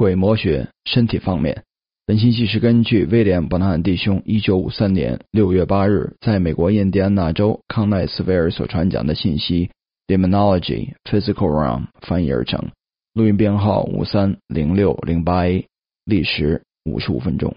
鬼魔学身体方面。本信息是根据威廉·伯纳汉弟兄1953年6月8日在美国印第安纳州康奈斯维尔所传讲的信息 Demonology Physical Realm 翻译而成，录音编号530608A， 历时55分钟。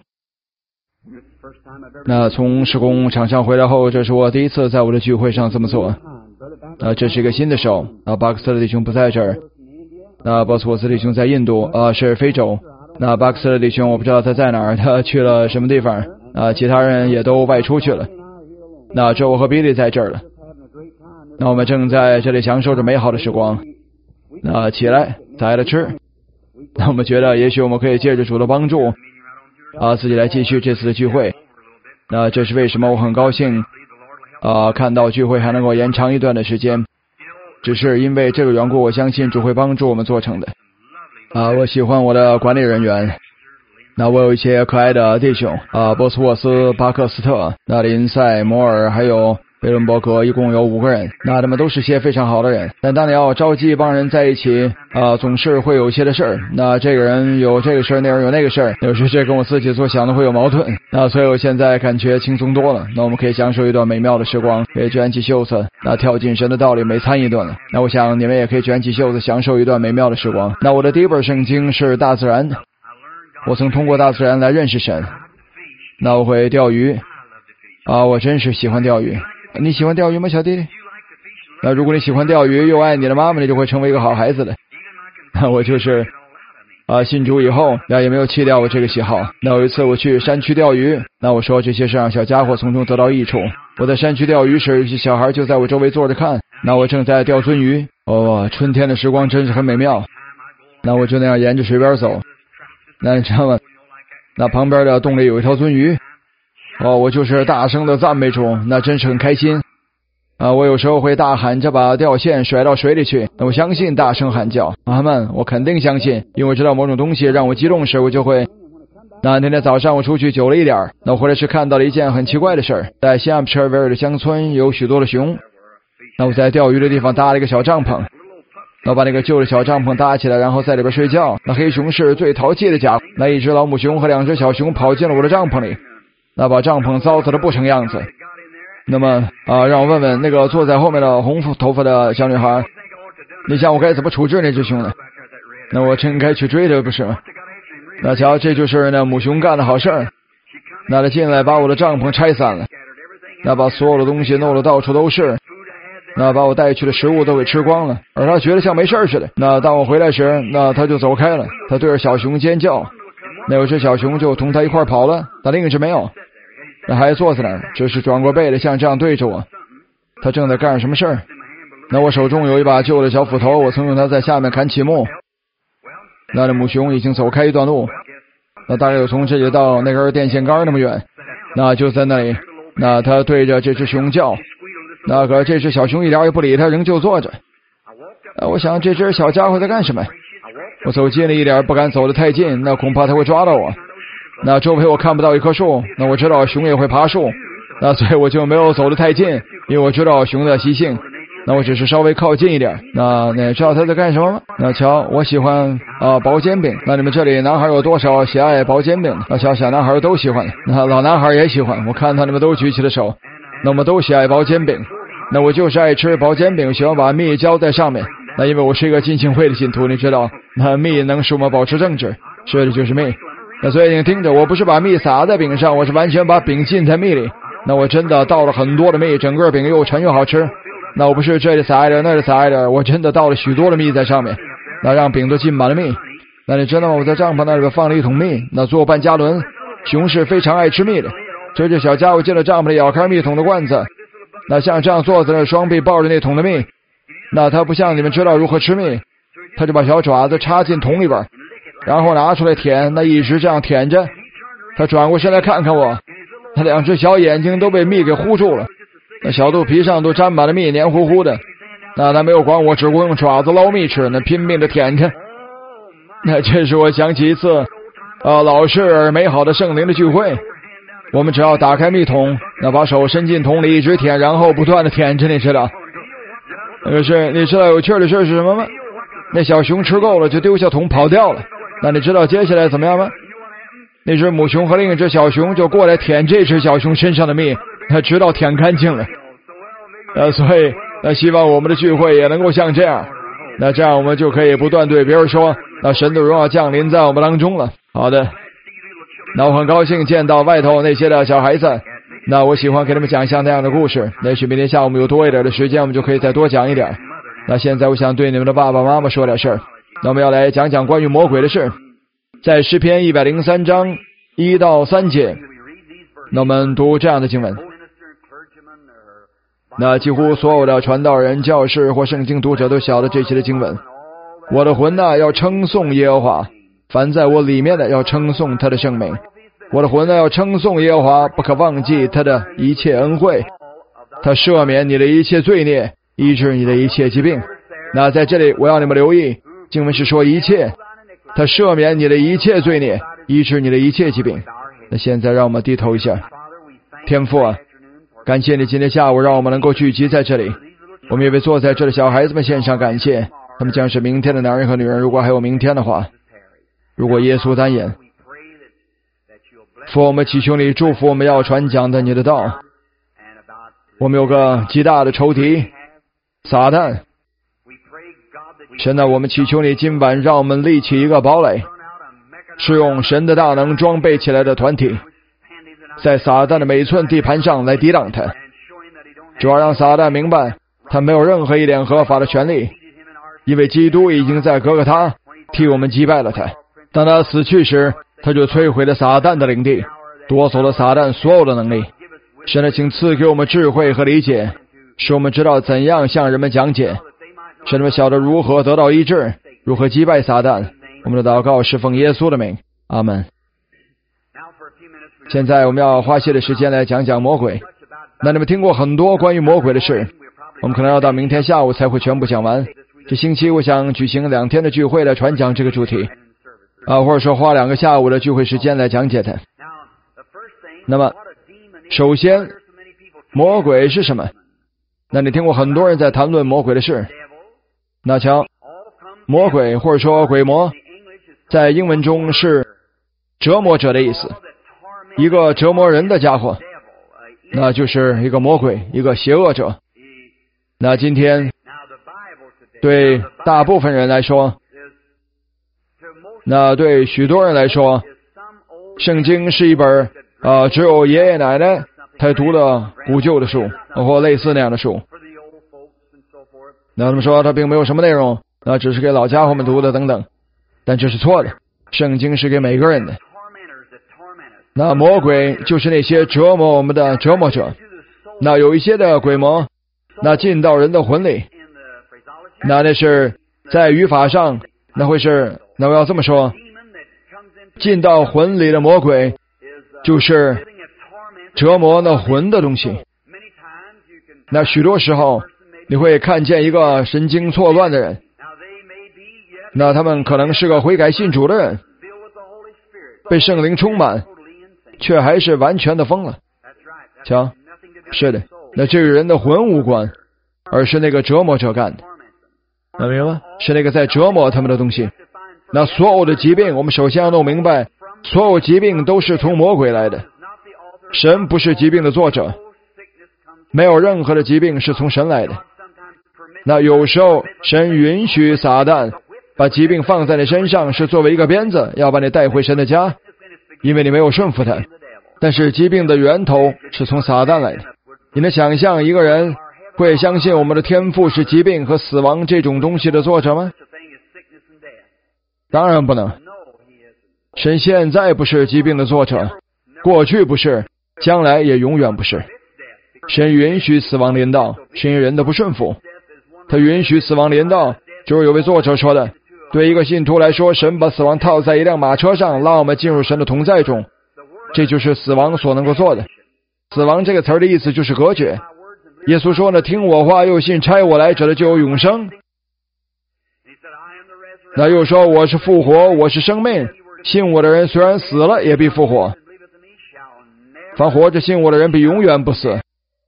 那从施工场上回来后，这是我第一次在我的聚会上这么做。这是一个新的手。巴克斯特弟兄不在这儿。波斯沃斯弟兄在印度，是非洲。巴克斯特弟兄我不知道他在哪儿，他去了什么地方。其他人也都外出去了。只有我和比利在这儿了。我们正在这里享受着美好的时光。起来，宰了吃。我们觉得也许我们可以借着主的帮助，自己来继续这次的聚会。这是为什么我很高兴看到聚会还能够延长一段的时间，只是因为这个缘故，我相信主会帮助我们做成的。我喜欢我的管理人员。我有一些可爱的弟兄，波斯沃斯、巴克斯特、林塞、摩尔还有贝伦伯格，一共有5个人。他们都是些非常好的人，但当你要召集一帮人在一起，总是会有一些的事儿。这个人有这个事儿，那人有那个事儿，有时这跟我自己所想的会有矛盾。所以我现在感觉轻松多了。我们可以享受一段美妙的时光，可以卷起袖子，跳进神的道理，每餐一顿了。我想你们也可以卷起袖子，享受一段美妙的时光。我的第一本圣经是大自然，我曾通过大自然来认识神。我会钓鱼，我真是喜欢钓鱼。你喜欢钓鱼吗，小弟弟？如果你喜欢钓鱼，又爱你的妈妈，你就会成为一个好孩子的。我就是信主以后也没有弃掉我这个喜好。有一次我去山区钓鱼，我说这些是让小家伙从中得到益处。我在山区钓鱼时，有些小孩就在我周围坐着看。我正在钓鳟鱼。春天的时光真是很美妙。我就那样沿着水边走。你知道吗？旁边的洞里有一条鳟鱼。我就是大声的赞美主，真是很开心。我有时候会大喊着把钓线甩到水里去。我相信大声喊叫，阿们，我肯定相信，因为我知道某种东西让我激动时，我就会。那天早上我出去久了一点，我回来时看到了一件很奇怪的事，在西汉普彻维尔的乡村有许多的熊。我在钓鱼的地方搭了一个小帐篷，我把那个旧的小帐篷搭起来，然后在里边睡觉。黑熊是最淘气的家伙，一只老母熊和2只小熊跑进了我的帐篷里，把帐篷糟蹋的不成样子。那么让我问问那个坐在后面的红头发的小女孩，你想我该怎么处置那只熊呢？我真该去追它，不是吗？瞧，这就是那母熊干的好事儿。他进来把我的帐篷拆散了，把所有的东西弄得到处都是，把我带去的食物都给吃光了，而他觉得像没事似的。当我回来时，他就走开了，他对着小熊尖叫。有只小熊就同他一块跑了，但另一只没有。还坐在那儿，只是转过背来，像这样对着我。他正在干什么事儿？我手中有一把旧的小斧头，我曾用它在下面砍起木。的母熊已经走开一段路，大概有从这里到那根电线杆那么远。就在那里，他对着这只熊叫。可这只小熊一点也不理他，仍旧坐着。我想这只小家伙在干什么？我走近了一点，不敢走得太近，恐怕他会抓到我。周围我看不到一棵树，我知道熊也会爬树，所以我就没有走得太近，因为我知道熊的习性。我只是稍微靠近一点。你知道他在干什么吗？瞧，我喜欢薄煎饼。你们这里男孩有多少喜爱薄煎饼？瞧，小男孩都喜欢，老男孩也喜欢。我看他们都举起了手。我们都喜爱薄煎饼。我就是爱吃薄煎饼，喜欢把蜜浇在上面。因为我是一个浸信会的信徒，你知道，蜜能使我们保持正直，吃的就是蜜。所以你听着，我不是把蜜撒在饼上，我是完全把饼浸在蜜里。我真的倒了很多的蜜，整个饼又沉又好吃。我不是这里撒一点那里撒一点，我真的倒了许多的蜜在上面，让饼都浸满了蜜。你知道吗？我在帐篷那里边放了一桶蜜，做半加仑。熊是非常爱吃蜜的。这只小家伙进了帐篷里，咬开蜜桶的罐子。像这样坐在那，双臂抱着那桶的蜜。他不像你们知道如何吃蜜，他就把小爪子插进桶里边，然后拿出来舔，一直这样舔着。他转过身来看看我，他2只小眼睛都被蜜给糊住了，小肚皮上都沾满了蜜，黏糊糊的。他没有管我，只顾用爪子捞蜜吃，拼命的舔着。这是我想起一次老式而美好的圣灵的聚会。我们只要打开蜜桶，把手伸进桶里一直舔，然后不断的舔着，你知道。可是你知道有趣的事是什么吗？那小熊吃够了就丢下桶跑掉了。 那你知道接下来怎么样吗？那只母熊和另一只小熊就过来舔这只小熊身上的蜜，直到舔干净了。所以希望我们的聚会也能够像这样。那这样我们就可以不断对别人说，那神的荣耀降临在我们当中了。好的，那我很高兴见到外头那些的小孩子。那我喜欢给他们讲像那样的故事。也许明天下午我们有多一点的时间，我们就可以再多讲一点。那现在我想对你们的爸爸妈妈说点事儿。那我们要来讲讲关于魔鬼的事。在诗篇103章1到3节，那我们读这样的经文。那几乎所有的传道人、教士或圣经读者都晓得这些的经文。我的魂呐，要称颂耶和华，凡在我里面的要称颂他的圣名。我的魂呐，要称颂耶和华，不可忘记他的一切恩惠。他赦免你的一切罪孽，医治你的一切疾病。那在这里我要你们留意，经文是说一切，他赦免你的一切罪孽，医治你的一切疾病。那现在让我们低头一下。天父啊，感谢你今天下午让我们能够聚集在这里。我们也为坐在这的小孩子们献上感谢，他们将是明天的男人和女人，如果还有明天的话。如果耶稣单言，父，我们祈求你祝福我们要传讲的你的道。我们有个极大的仇敌撒旦，神啊，我们祈求你今晚让我们立起一个堡垒，是用神的大能装备起来的团体，在撒旦的每寸地盘上来抵挡他。主要让撒旦明白他没有任何一点合法的权利，因为基督已经在哥哥他替我们击败了他。当他死去时，他就摧毁了撒旦的领地，夺走了撒旦所有的能力。神啊，请赐给我们智慧和理解，使我们知道怎样向人们讲解，使人们晓得如何得到医治，如何击败撒旦。我们的祷告是奉耶稣的名，阿门。现在我们要花些的时间来讲讲魔鬼。那你们听过很多关于魔鬼的事，我们可能要到明天下午才会全部讲完。这星期我想举行2天的聚会来传讲这个主题，或者说花2个下午的聚会时间来讲解它。那么首先，魔鬼是什么？那你听过很多人在谈论魔鬼的事。那瞧，魔鬼或者说鬼魔在英文中是折磨者的意思，一个折磨人的家伙，那就是一个魔鬼，一个邪恶者。那今天对大部分人来说，那对许多人来说，圣经是一本只有爷爷奶奶才读的古旧的书，或类似那样的书。那他们说它并没有什么内容，那只是给老家伙们读的等等，但这是错的。圣经是给每个人的。那魔鬼就是那些折磨我们的折磨者。那有一些的鬼魔，那进到人的魂里，那是在语法上，那会是，那我要这么说，进到魂里的魔鬼就是折磨那魂的东西。那许多时候你会看见一个神经错乱的人，那他们可能是个悔改信主的人，被圣灵充满，却还是完全的疯了。瞧，是的，那这个人的魂无关，而是那个折磨者干的。那明白吗？是那个在折磨他们的东西。那所有的疾病，我们首先要弄明白，所有疾病都是从魔鬼来的。神不是疾病的作者，没有任何的疾病是从神来的。那有时候神允许撒旦把疾病放在你身上，是作为一个鞭子，要把你带回神的家，因为你没有顺服他。但是疾病的源头是从撒旦来的。你能想象一个人会相信我们的天父是疾病和死亡这种东西的作者吗？当然不能。神现在不是疾病的作者，过去不是，将来也永远不是。神允许死亡临到，是因为人的不顺服。他允许死亡临到，就是有位作者说的，对一个信徒来说，神把死亡套在一辆马车上，让我们进入神的同在中，这就是死亡所能够做的。死亡这个词儿的意思就是隔绝。耶稣说呢，听我话又信差我来者的就有永生。那又说我是复活，我是生命，信我的人虽然死了也必复活，凡活着信我的人必永远不死。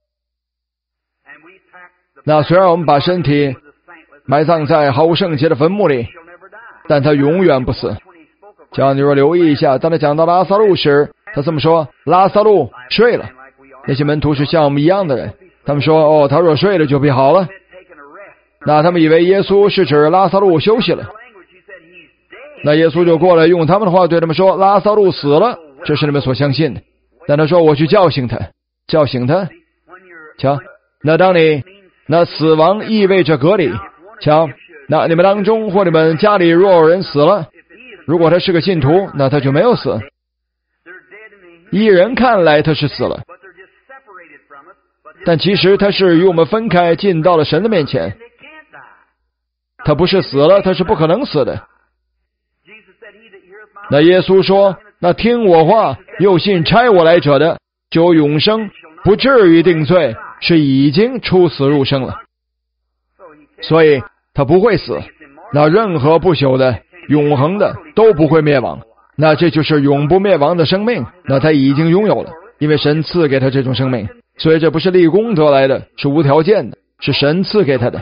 那虽然我们把身体埋葬在毫无圣洁的坟墓里，但他永远不死。 叫你若留意一下，当他讲到拉撒路时，他这么说：拉撒路睡了。那些门徒是像我们一样的人，他们说：他若睡了就必好了。那他们以为耶稣是指拉撒路休息了。那耶稣就过来用他们的话对他们说：拉撒路死了，这是你们所相信的。但他说：我去叫醒他。叫醒他。瞧，那当你那死亡意味着隔离。瞧，那你们当中或你们家里若有人死了，如果他是个信徒，那他就没有死。依人看来他是死了，但其实他是与我们分开进到了神的面前。他不是死了，他是不可能死的。那耶稣说：那听我话又信差我来者的，就有永生，不至于定罪，是已经出死入生了。所以他不会死，那任何不朽的永恒的都不会灭亡，那这就是永不灭亡的生命，那他已经拥有了，因为神赐给他这种生命。所以这不是立功得来的，是无条件的，是神赐给他的。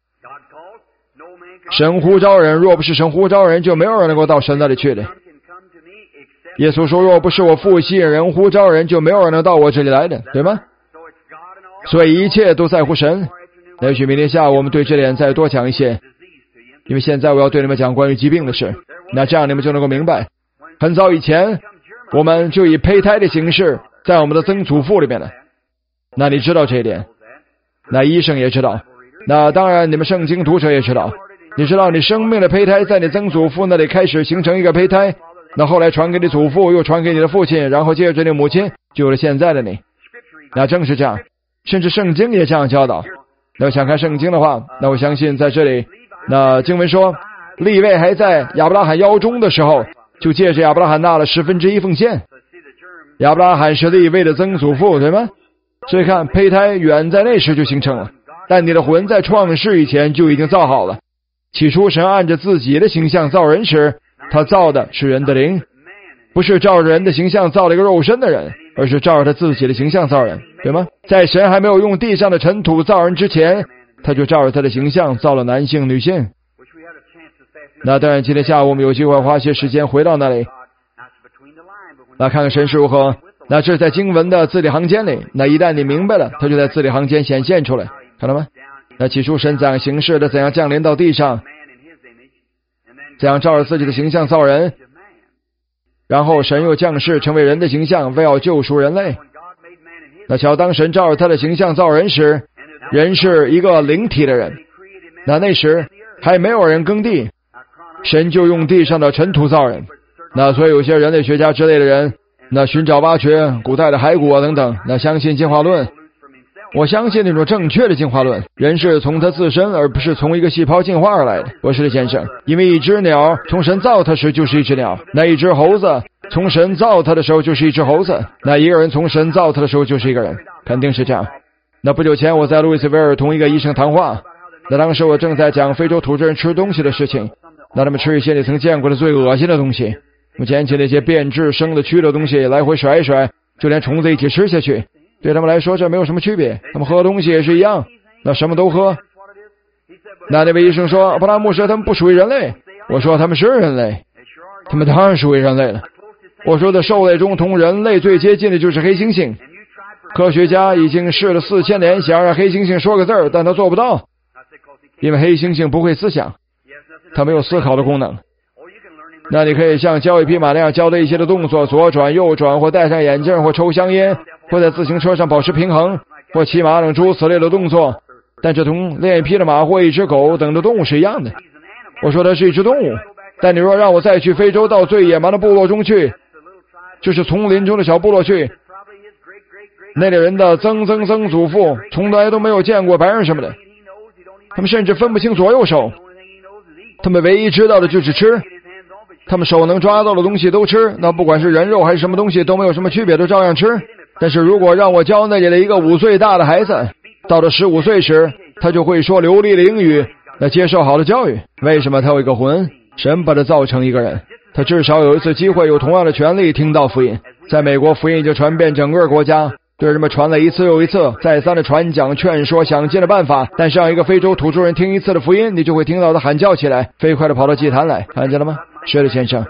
神呼召人，若不是神呼召人，就没有人能够到神那里去的。耶稣说：若不是我父吸引人呼召人，就没有人能到我这里来的，对吗？所以一切都在乎神。也许明天下午我们对这点再多讲一些，因为现在我要对你们讲关于疾病的事，那这样你们就能够明白。很早以前我们就以胚胎的形式在我们的曾祖父里面了，那你知道这一点，那医生也知道，那当然你们圣经读者也知道。你知道你生命的胚胎在你曾祖父那里开始形成一个胚胎，那后来传给你祖父，又传给你的父亲，然后接着你母亲，就有了现在的你。那正是这样，甚至圣经也这样教导。那想看圣经的话，那我相信在这里，那经文说利未还在亚伯拉罕腰中的时候，就借着亚伯拉罕纳了1/10奉献。亚伯拉罕是利未的曾祖父，对吗？所以看胚胎远在那时就形成了，但你的魂在创世以前就已经造好了。起初神按着自己的形象造人时，他造的是人的灵，不是照着人的形象造了一个肉身的人，而是照着他自己的形象造人，对吗？在神还没有用地上的尘土造人之前，他就照着他的形象造了男性女性。那当然今天下午我们有机会花些时间回到那里，那看看神是如何。那这是在经文的字里行间里，那一旦你明白了，他就在字里行间显现出来，看到吗？那起初神怎样行事的，怎样降临到地上，怎样照着自己的形象造人，然后神又降世成为人的形象，为要救赎人类。那瞧，当神照着他的形象造人时，人是一个灵体的人，那时还没有人耕地，神就用地上的尘土造人。那所以有些人类学家之类的人，那寻找挖掘古代的骸骨啊等等，那相信进化论。我相信那种正确的进化论，人是从他自身而不是从一个细胞进化而来的。我是先生，因为一只鸟从神造它时就是一只鸟，那一只猴子从神造它的时候就是一只猴子，那一个人从神造他的时候就是一个人，肯定是这样。那不久前我在路易斯维尔同一个医生谈话，那当时我正在讲非洲土著人吃东西的事情，那他们吃一些你曾见过的最恶心的东西，捡起那些变质生的蛆的东西来回甩一甩，就连虫子一起吃下去。对他们来说这没有什么区别，他们喝东西也是一样，那什么都喝。那位医生说阿布拉牧师他们不属于人类，我说他们是人类，他们当然属于人类了。我说的兽类中同人类最接近的就是黑猩猩，科学家已经试了4000年想让黑猩猩说个字儿，但他做不到，因为黑猩猩不会思想，他没有思考的功能。那你可以像教一匹马那样教的一些的动作，左转右转，或戴上眼镜，或抽香烟，或在自行车上保持平衡，或骑马等诸如此类的动作，但这同练一匹的马或一只狗等的动物是一样的。我说它是一只动物，但你若让我再去非洲到最野蛮的部落中去，就是丛林中的小部落去，那里人的曾祖父从来都没有见过白人什么的，他们甚至分不清左右手，他们唯一知道的就是吃，他们手能抓到的东西都吃，那不管是人肉还是什么东西都没有什么区别，都照样吃。但是如果让我教那里的一个5岁大的孩子，到了15岁时，他就会说流利的英语，那接受好的教育。为什么他有一个魂？神把他造成一个人，他至少有一次机会有同样的权利听到福音。在美国，福音已经传遍整个国家，对人们传了一次又一次，再三的传讲劝说想尽了办法，但是让一个非洲土著人听一次的福音，你就会听到他喊叫起来，飞快的跑到祭坛来，看见了吗？是的，先生。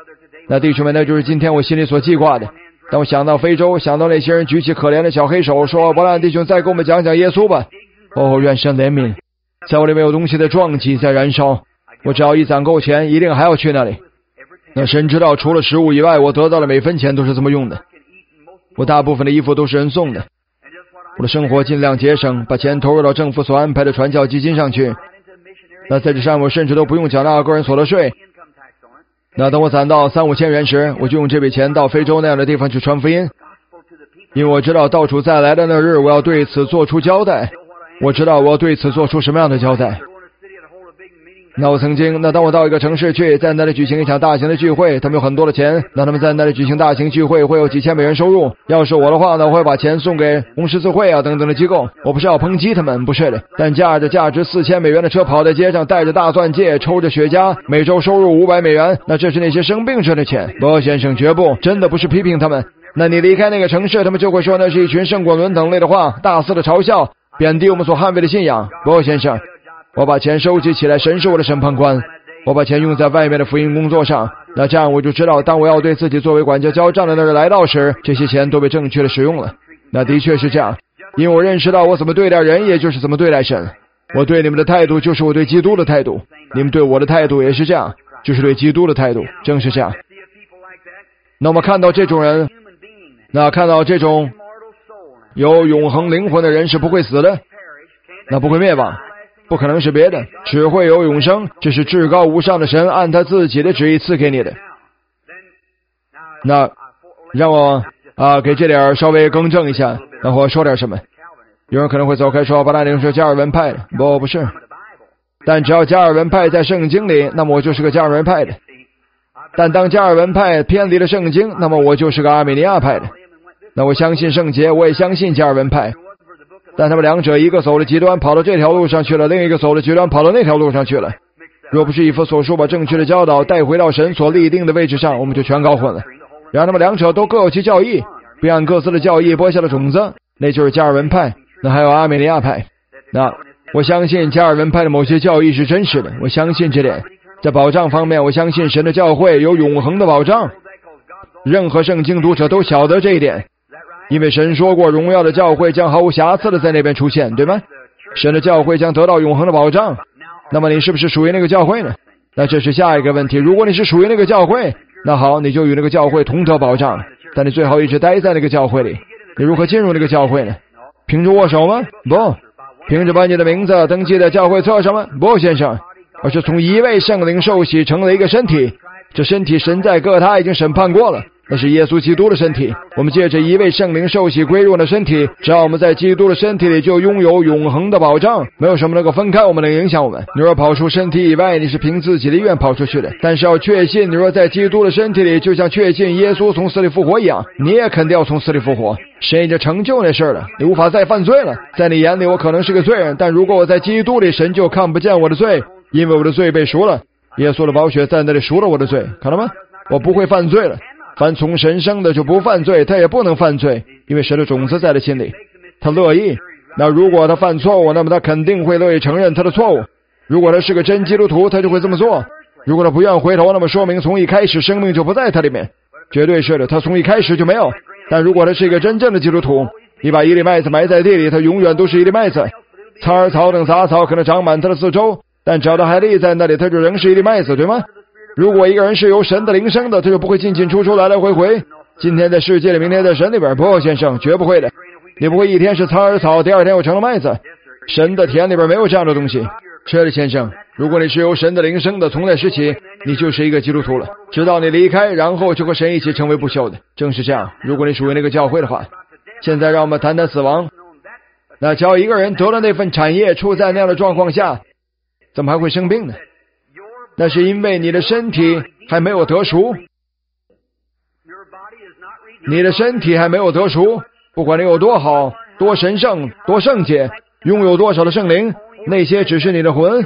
那弟兄们，那就是今天我心里所记挂的。当我想到非洲，想到那些人举起可怜的小黑手，说伯兰弟兄再给我们讲讲耶稣吧。哦，愿神怜悯，在我里面有东西的撞击在燃烧，我只要一攒够钱，一定还要去那里。那神知道，除了食物以外，我得到的每分钱都是这么用的。我大部分的衣服都是人送的，我的生活尽量节省，把钱投入到政府所安排的传教基金上去。那在这上我甚至都不用缴纳个人所得税。那等我攒到3-5千元时，我就用这笔钱到非洲那样的地方去传福音，因为我知道到处再来的那日，我要对此做出交代。我知道我要对此做出什么样的交代。那我曾经，当我到一个城市去，在那里举行一场大型的聚会，他们有很多的钱，那他们在那里举行大型聚会会有几千美元收入。要是我的话呢，我会把钱送给红十字会啊等等的机构。我不是要抨击他们，不是的，但驾着价值4000美元的车跑在街上，戴着大钻戒，抽着雪茄，每周收入500美元，那这是那些生病者的钱。不，先生，绝不，真的不是批评他们。那你离开那个城市，他们就会说那是一群圣果伦等类的话，大肆的嘲笑，贬低我们所捍卫的信仰。不，先生，我把钱收集起来，神是我的审判官。我把钱用在外面的福音工作上，那这样我就知道，当我要对自己作为管家交账的那日来到时，这些钱都被正确的使用了。那的确是这样，因为我认识到我怎么对待人，也就是怎么对待神。我对你们的态度就是我对基督的态度，你们对我的态度也是这样，就是对基督的态度，正是这样。那我们看到这种人，那看到这种有永恒灵魂的人是不会死的，那不会灭亡，不可能是别的，只会有永生，这是至高无上的神按他自己的旨意赐给你的。那让我给这点稍微更正一下，然后说点什么。有人可能会走开说巴拉丁是加尔文派的，不是，但只要加尔文派在圣经里，那么我就是个加尔文派的。但当加尔文派偏离了圣经，那么我就是个阿美尼亚派的。那我相信圣洁，我也相信加尔文派，但他们两者一个走了极端跑到这条路上去了，另一个走了极端跑到那条路上去了。若不是以弗所书把正确的教导带回到神所立定的位置上，我们就全搞混了。然后他们两者都各有其教义，并按各自的教义播下了种子，那就是加尔文派。那还有阿美尼亚派。那我相信加尔文派的某些教义是真实的，我相信这点。在保障方面，我相信神的教会有永恒的保障，任何圣经读者都晓得这一点，因为神说过荣耀的教会将毫无瑕疵的在那边出现，对吗？神的教会将得到永恒的保障。那么你是不是属于那个教会呢？那这是下一个问题。如果你是属于那个教会，那好，你就与那个教会同得保障，但你最好一直待在那个教会里。你如何进入那个教会呢？凭着握手吗？不。凭着把你的名字登记在教会册上吗？不，先生，而是从一位圣灵受洗成了一个身体，这身体神在各他已经审判过了，那是耶稣基督的身体。我们借着一位圣灵受洗归入的身体，只要我们在基督的身体里，就拥有永恒的保障，没有什么能够分开我们，能影响我们。你若跑出身体以外，你是凭自己的意愿跑出去的，但是要确信，你若在基督的身体里，就像确信耶稣从死里复活一样，你也肯定要从死里复活。神已经成就那事了，你无法再犯罪了。在你眼里我可能是个罪人，但如果我在基督里，神就看不见我的罪，因为我的罪被赎了。耶稣的宝血在那里赎了我的罪，看到吗？我不会犯罪了。凡从神生的就不犯罪，他也不能犯罪，因为神的种子在他心里，他乐意。那如果他犯错误，那么他肯定会乐意承认他的错误。如果他是个真基督徒，他就会这么做。如果他不愿回头，那么说明从一开始生命就不在他里面，绝对是的，他从一开始就没有。但如果他是一个真正的基督徒，你把一粒麦子埋在地里，他永远都是一粒麦子。苍耳草等杂草可能长满他的四周，但只要他还立在那里，他就仍是一粒麦子，对吗？如果一个人是由神的灵生的，他就不会进进出出，来来回回，今天在世界里，明天在神里边。不，先生，绝不会的。你不会一天是苍耳草，第二天又成了麦子。神的田里边没有这样的东西。是的，先生，如果你是由神的灵生的，从那时起你就是一个基督徒了，直到你离开，然后就和神一起成为不朽的。正是这样，如果你属于那个教会的话。现在让我们谈谈死亡。那只要一个人得了那份产业，处在那样的状况下，怎么还会生病呢？那是因为你的身体还没有得赎，你的身体还没有得赎。不管你有多好，多神圣，多圣洁，拥有多少的圣灵，那些只是你的魂，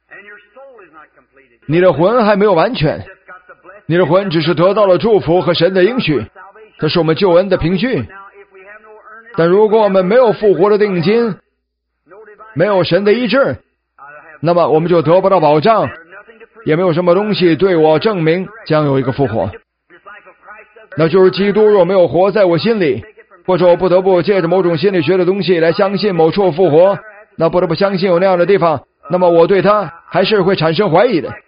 你的魂还没有完全，你的魂只是得到了祝福和神的应许，这是我们救恩的凭据。但如果我们没有复活的定金，没有神的医治，那么我们就得不到保障，也没有什么东西对我证明将有一个复活。 那就是基督若没有活在我心里，或者我不得不借着某种心理学的东西来相信某处复活，那不得不相信有那样的地方，那么我对他还是会产生怀疑的。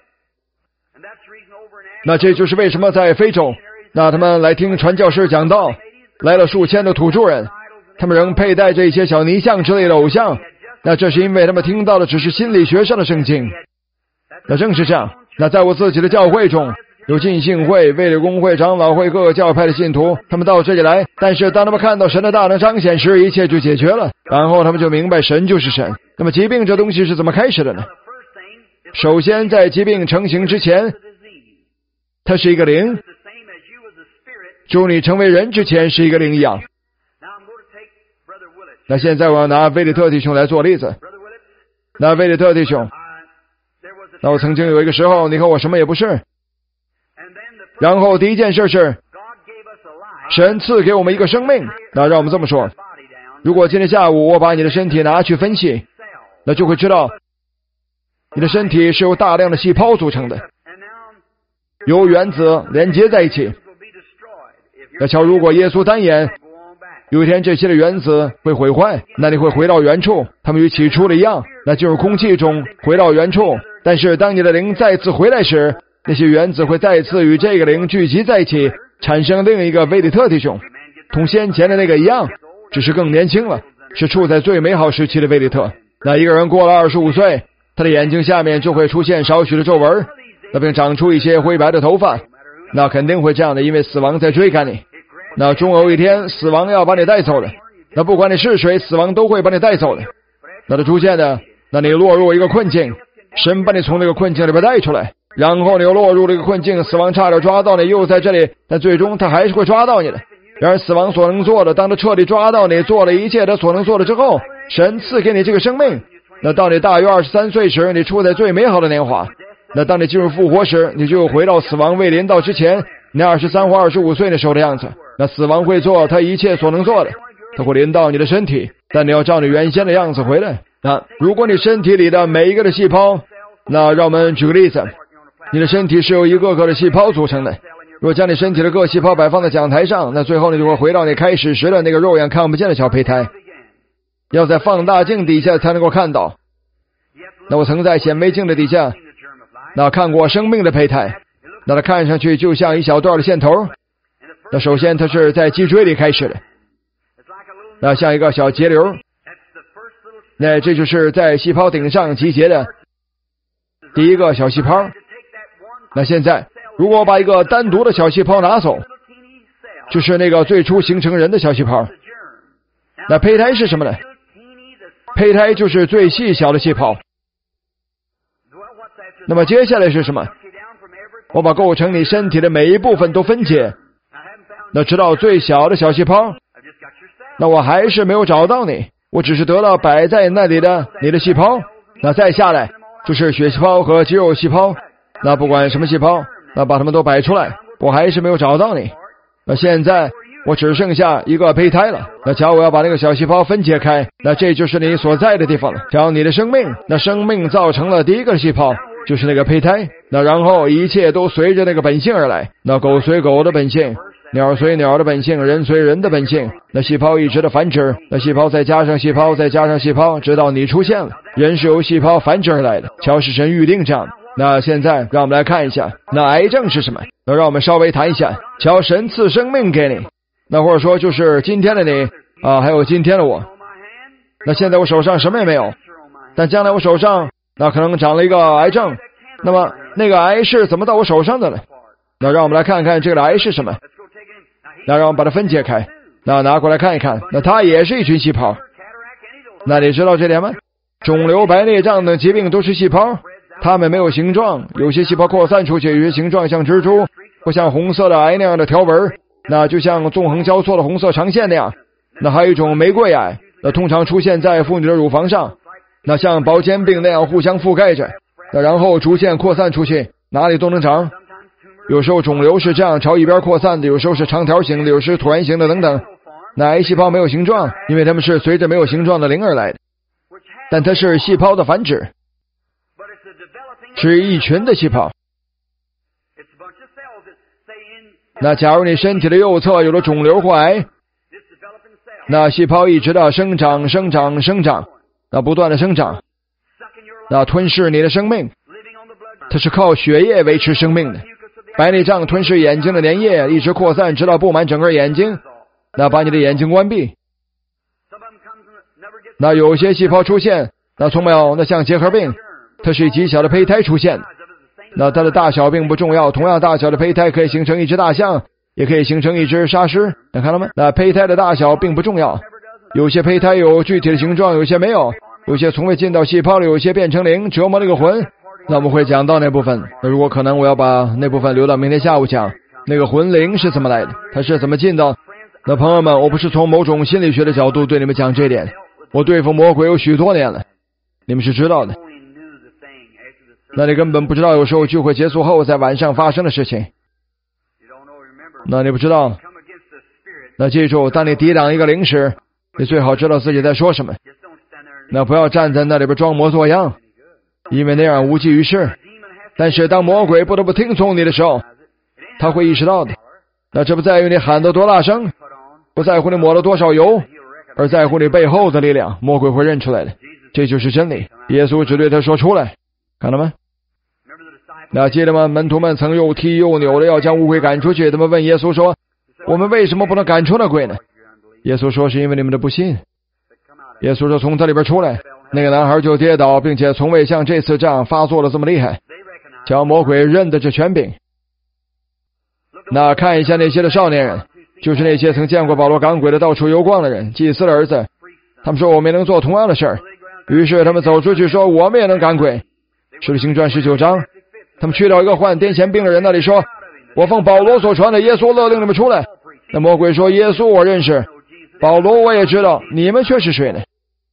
那这就是为什么在非洲，那他们来听传教士讲道，来了数千的土著人，他们仍佩戴着一些小泥像之类的偶像，那这是因为他们听到的只是心理学上的圣经。那正是这样，那在我自己的教会中，有浸信会、卫理公会、长老会各个教派的信徒，他们到这里来，但是当他们看到神的大能彰显时，一切就解决了，然后他们就明白神就是神。那么疾病这东西是怎么开始的呢？首先在疾病成型之前，它是一个灵，就你成为人之前是一个灵一样。那现在我要拿威利特弟兄来做例子。那威利特弟兄，那我曾经有一个时候，你和我什么也不是，然后第一件事是神赐给我们一个生命。那让我们这么说，如果今天下午我把你的身体拿去分析，那就会知道你的身体是由大量的细胞组成的，由原子连接在一起。那瞧，如果耶稣单言有一天这些的原子会毁坏，那你会回到原处，它们与起初的一样，那就是空气中回到原处。但是当你的灵再次回来时，那些原子会再次与这个灵聚集在一起，产生另一个威利特弟兄，同先前的那个一样，只是更年轻了，是处在最美好时期的威利特。那一个人过了25岁，他的眼睛下面就会出现少许的皱纹，那并长出一些灰白的头发，那肯定会这样的，因为死亡在追赶你。那终有一天死亡要把你带走的，那不管你是谁，死亡都会把你带走的。那它逐渐的，那你落入一个困境，神把你从这个困境里边带出来，然后你又落入了一个困境，死亡差点抓到你，又在这里，但最终他还是会抓到你的。然而死亡所能做的，当他彻底抓到你，做了一切他所能做的之后，神赐给你这个生命。那到你大约23岁时，你处在最美好的年华。那当你进入复活时，你就回到死亡未临到之前，你23或25岁的时候的样子。那死亡会做他一切所能做的，他会临到你的身体，但你要照你原先的样子回来。那如果你身体里的每一个的细胞，那让我们举个例子，你的身体是由一个个的细胞组成的。若将你身体的各细胞摆放在讲台上，那最后你就会回到你开始时的那个肉眼看不见的小胚胎，要在放大镜底下才能够看到。那我曾在显微镜的底下那看过生命的胚胎，那它看上去就像一小段的线头。那首先它是在脊椎里开始的，那像一个小节流，那这就是在细胞顶上集结的第一个小细胞。那现在如果我把一个单独的小细胞拿走，就是那个最初形成人的小细胞。那胚胎是什么呢？胚胎就是最细小的细胞。那么接下来是什么？我把构成你身体的每一部分都分解，那直到最小的小细胞。那我还是没有找到你，我只是得到摆在那里的你的细胞。那再下来就是血细胞和肌肉细胞，那不管什么细胞，那把它们都摆出来，我还是没有找到你。那现在我只剩下一个胚胎了。那假如我要把那个小细胞分解开，那这就是你所在的地方了。假如你的生命，那生命造成了第一个细胞，就是那个胚胎。那然后一切都随着那个本性而来，那狗随狗的本性，鸟随鸟的本性，人随人的本性。那细胞一直的繁殖，那细胞再加上细胞再加上细胞，直到你出现了。人是由细胞繁殖而来的，瞧是神预定这样的。那现在让我们来看一下，那癌症是什么？那让我们稍微谈一下。瞧，神赐生命给你，那或者说就是今天的你啊，还有今天的我。那现在我手上什么也没有，但将来我手上那可能长了一个癌症。那么那个癌是怎么到我手上的呢？那让我们来看看这个癌是什么。那让我们把它分解开，那拿过来看一看，那它也是一群细胞。那你知道这点吗？肿瘤、白内障等疾病都是细胞，它们没有形状，有些细胞扩散出去，有些形状像蜘蛛，或像红色的癌那样的条纹，那就像纵横交错的红色长线那样。那还有一种玫瑰癌，那通常出现在妇女的乳房上，那像薄间病那样互相覆盖着，那然后逐渐扩散出去，哪里都能长。有时候肿瘤是这样朝一边扩散的，有时候是长条形的，有时是椭圆形的等等。那癌细胞没有形状，因为它们是随着没有形状的灵而来的，但它是细胞的繁殖，是一群的细胞。 那假如你身体的右侧有了肿瘤或癌，那细胞一直的生长，那不断的生长，那吞噬你的生命，它是靠血液维持生命的。白内障吞噬眼睛的粘液，一直扩散直到布满整个眼睛，那把你的眼睛关闭。那有些细胞出现，那从没有，那像结核病，它是以极小的胚胎出现的。那它的大小并不重要，同样大小的胚胎可以形成一只大象，也可以形成一只沙狮，看到了吗？那胚胎的大小并不重要，有些胚胎有具体的形状，有些没有，有些从未进到细胞里，有些变成灵，折磨那个魂。那我们会讲到那部分，那如果可能，我要把那部分留到明天下午讲，那个魂灵是怎么来的，它是怎么进的。那朋友们，我不是从某种心理学的角度对你们讲这一点，我对付魔鬼有许多年了，你们是知道的。那你根本不知道有时候聚会结束后在晚上发生的事情，那你不知道。那记住，当你抵挡一个灵时，你最好知道自己在说什么，那不要站在那里边装模作样，因为那样无济于事。但是当魔鬼不得不听从你的时候，他会意识到的。那这不在于你喊得多大声，不在乎你抹了多少油，而在乎你背后的力量，魔鬼会认出来的。这就是真理，耶稣只对他说出来，看到吗？那记得吗？门徒们曾又踢又扭的要将污鬼赶出去，他们问耶稣说，我们为什么不能赶出那鬼呢？耶稣说，是因为你们的不信。耶稣说，从这里边出来，那个男孩就跌倒，并且从未像这次这样发作的这么厉害，叫魔鬼认得这权柄。那看一下那些的少年人，就是那些曾见过保罗赶鬼的到处游逛的人，祭司的儿子，他们说我们也能做同样的事儿，于是他们走出去说我们也能赶鬼。使徒行传19章，他们去到一个患癫痫病的人那里说，我奉保罗所传的耶稣勒令你们出来。那魔鬼说，耶稣我认识，保罗我也知道，你们却是谁呢？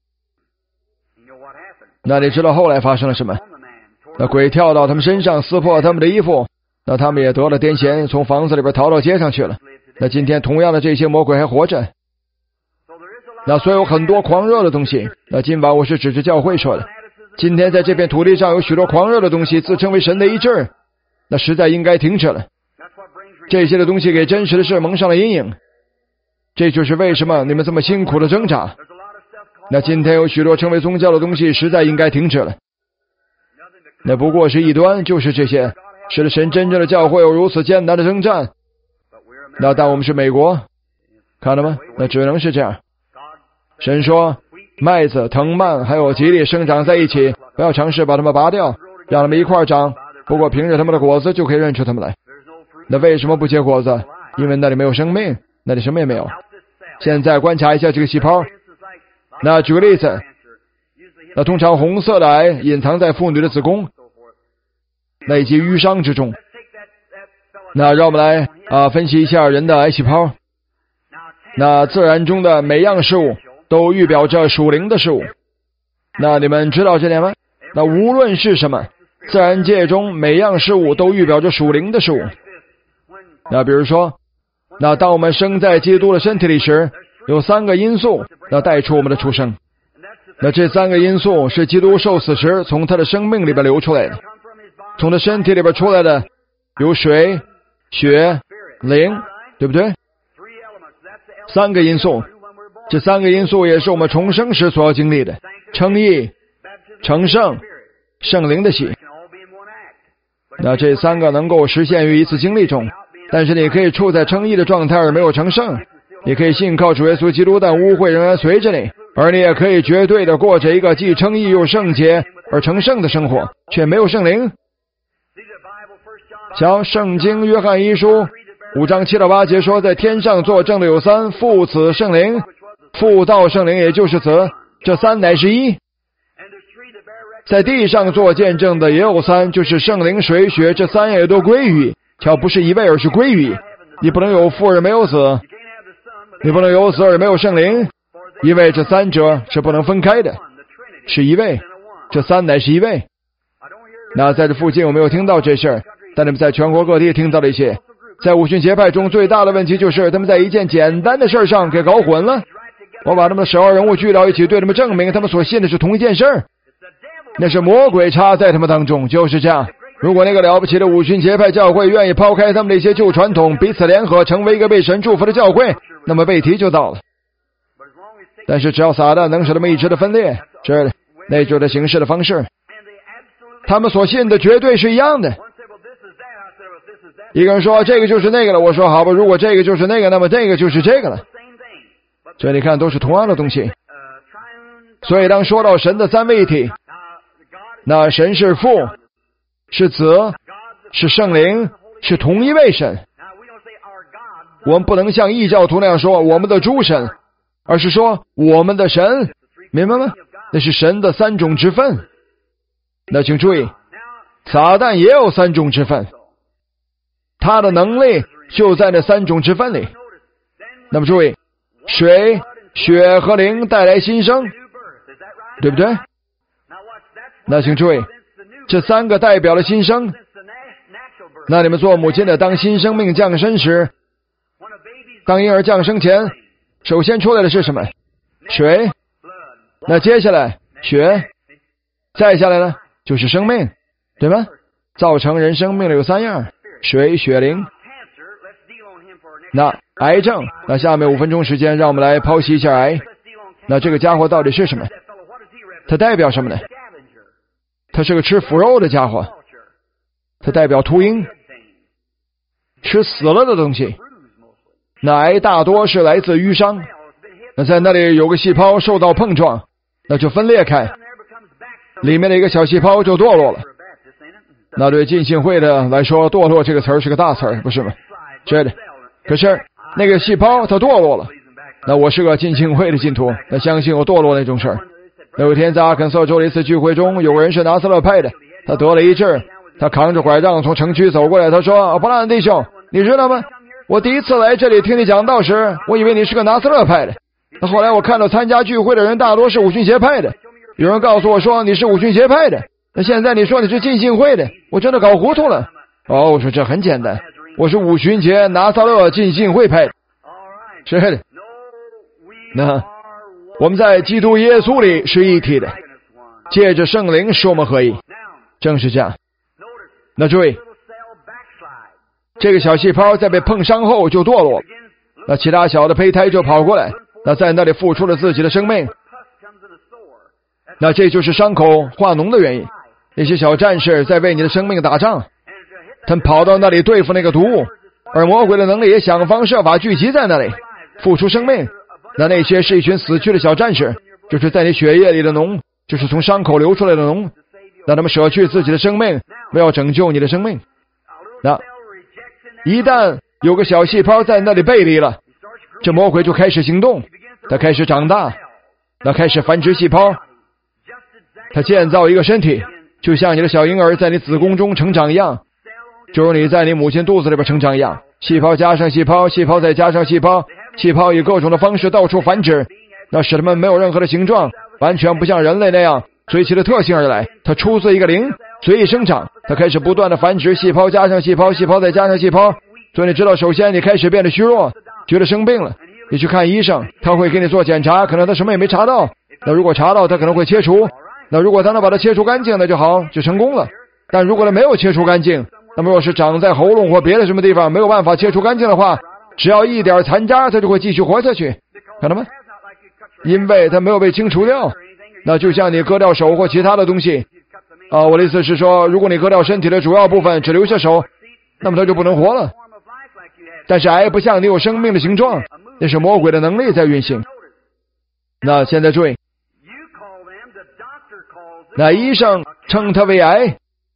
那你知道后来发生了什么？那鬼跳到他们身上，撕破他们的衣服，那他们也得了癫痫，从房子里边逃到街上去了。那今天同样的这些魔鬼还活着。那所以有很多狂热的东西，那今晚我是指着教会说的，今天在这片土地上有许多狂热的东西，自称为神的医治，那实在应该停止了。这些的东西给真实的事蒙上了阴影，这就是为什么你们这么辛苦的挣扎。那今天有许多成为宗教的东西实在应该停止了，那不过是异端，就是这些使得神真正的教会有如此艰难的征战。那但我们是美国，看到吗？那只能是这样。神说麦子、藤蔓还有吉利生长在一起，不要尝试把它们拔掉，让它们一块长，不过凭着它们的果子就可以认出它们来。那为什么不结果子？因为那里没有生命，那里什么也没有。现在观察一下这个细胞，那举个例子，那通常红色的癌隐藏在妇女的子宫那以及淤伤之中。那让我们来分析一下人的癌细胞。那自然中的每样事物都预表着属灵的事物，那你们知道这点吗？那无论是什么，自然界中每样事物都预表着属灵的事物。那比如说，那当我们生在基督的身体里时，有3个因素那带出我们的出生。那这3个因素是基督受死时从他的生命里边流出来的，从他身体里边出来的有水、血、灵，对不对？3个因素，这3个因素也是我们重生时所要经历的：称义、成圣、圣灵的喜。那这3个能够实现于一次经历中，但是你可以处在称义的状态而没有成圣，你可以信靠主耶稣基督，但污秽仍然随着你，而你也可以绝对的过着一个既称义又圣洁而成圣的生活，却没有圣灵。像圣经约翰一书5章7到8节说，在天上作证的有3，父、子、圣灵。父道圣灵也就是子，这3乃是一。在地上做见证的也有3，就是圣灵、水、血，这3也都归于，瞧，不是一位，而是归于。你不能有父而没有子，你不能有子而没有圣灵，因为这3者是不能分开的，是一位，这3乃是一位。那在这附近我没有听到这事儿，但你们在全国各地听到了一些。在五旬节派中最大的问题就是他们在一件简单的事上给搞混了。我把他们的首要人物聚到一起，对他们证明他们所信的是同一件事儿，那是魔鬼插在他们当中，就是这样。 如果那个了不起的五旬节派教会愿意抛开他们那些旧传统，彼此联合，成为一个被神祝福的教会，那么背题就到了。但是只要撒旦能使他们一直的分裂，是的，那就是行事的方式。他们所信的绝对是一样的。一个人说这个就是那个了，我说好吧，如果这个就是那个，那么这个就是这个了。所以你看，都是同样的东西。所以当说到神的三位一体，那神是父，是子，是圣灵，是同一位神。我们不能像异教徒那样说我们的主神，而是说我们的神，明白吗？那是神的三种之分。那请注意，撒旦也有三种之分，他的能力就在那三种之分里。那么注意，水、血和灵带来新生，对不对？那请注意，这三个代表了新生。那你们做母亲的，当新生命降生时，当婴儿降生前，首先出来的是什么？水。那接下来血，再下来呢就是生命，对吗？造成人生命的有三样：水、血、灵。那癌症，那下面5分钟时间，让我们来剖析一下癌。那这个家伙到底是什么？它代表什么呢？它是个吃腐肉的家伙，它代表秃鹰，吃死了的东西。那癌大多是来自淤伤，那在那里有个细胞受到碰撞，那就分裂开，里面的一个小细胞就堕落了。那对浸信会的来说，堕落这个词儿是个大词儿，不是吗？是的。可是那个细胞它堕落了，那我是个浸信会的信徒，那相信有堕落那种事儿。有一天在阿肯色州的一次聚会中，有个人是拿撒勒派的，他得了一治，他扛着拐杖从城区走过来，他说：布兰弟兄，你知道吗？我第一次来这里听你讲道时，我以为你是个拿撒勒派的，那后来我看到参加聚会的人大多是五旬节派的，有人告诉我说你是五旬节派的，那现在你说你是浸信会的，我真的搞糊涂了。我说这很简单，我是五旬节拿撒勒浸信会派的。是的，那我们在基督耶稣里是一体的，借着圣灵使我们合一，正是这样。那注意，这个小细胞在被碰伤后就堕落，那其他小的胚胎就跑过来，那在那里付出了自己的生命，那这就是伤口化脓的原因。那些小战士在为你的生命打仗，他们跑到那里对付那个毒物，而魔鬼的能力也想方设法聚集在那里付出生命。那些是一群死去的小战士，就是在你血液里的脓，就是从伤口流出来的脓，让他们舍去自己的生命，为要拯救你的生命。那一旦有个小细胞在那里背离了，这魔鬼就开始行动，他开始长大，他开始繁殖细胞，他建造一个身体，就像你的小婴儿在你子宫中成长一样，就如你在你母亲肚子里边成长一样，细胞加上细胞，细胞再加上细胞，细胞以各种的方式到处繁殖，那使它们没有任何的形状，完全不像人类那样随其的特性而来，它出自一个灵，随意生长，它开始不断的繁殖，细胞加上细胞，细胞再加上细胞。所以你知道，首先你开始变得虚弱，觉得生病了，你去看医生，他会给你做检查，可能他什么也没查到，那如果查到，他可能会切除，那如果他能把它切除干净，那就好，就成功了。但如果他没有切除干净，那么若是长在喉咙或别的什么地方没有办法切除干净的话，只要一点残渣，它就会继续活下去，看到吗？因为它没有被清除掉。那就像你割掉手或其他的东西我的意思是说，如果你割掉身体的主要部分，只留下手，那么它就不能活了。但是癌不像你有生命的形状，那是魔鬼的能力在运行。那现在注意，那医生称它为癌，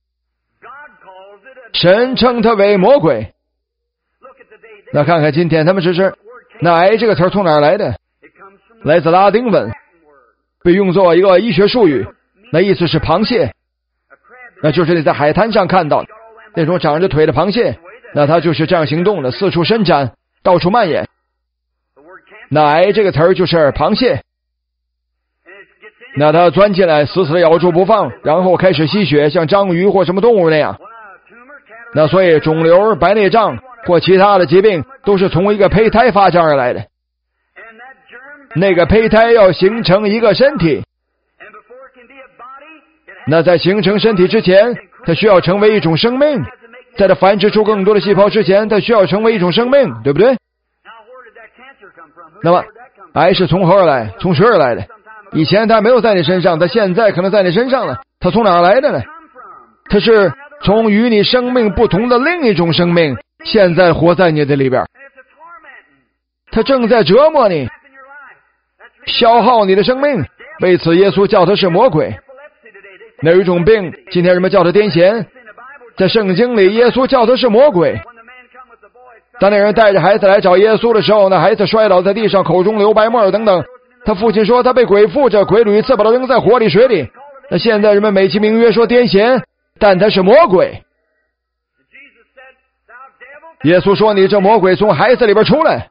神称它为魔鬼。那看看今天他们试试，那癌这个词儿从哪儿来的？来自拉丁文，被用作一个医学术语，那意思是螃蟹，那就是你在海滩上看到那种长着腿的螃蟹，那它就是这样行动的，四处伸展，到处蔓延。那癌这个词儿就是螃蟹，那它钻进来，死死的咬住不放，然后开始吸血，像章鱼或什么动物那样。那所以肿瘤、白内障或其他的疾病都是从一个胚胎发展而来的。那个胚胎要形成一个身体，那在形成身体之前， 它需要成为一种生命，在它繁殖出更多的细胞之前，它需要成为一种生命，对不对？那么癌是从何而来？从谁而来的？以前它没有在你身上，它现在可能在你身上了。它从哪儿来的呢？它是从与你生命不同的另一种生命，现在活在你的里边。它正在折磨你，消耗你的生命。为此耶稣叫它是魔鬼。那有一种病，今天人们叫它癫痫，在圣经里耶稣叫它是魔鬼。当那人带着孩子来找耶稣的时候，那孩子摔倒在地上，口中流白沫等等。他父亲说他被鬼附着，鬼屡次把他扔在火里水里。那现在人们美其名曰说癫痫，但他是魔鬼。耶稣说你这魔鬼从孩子里边出来。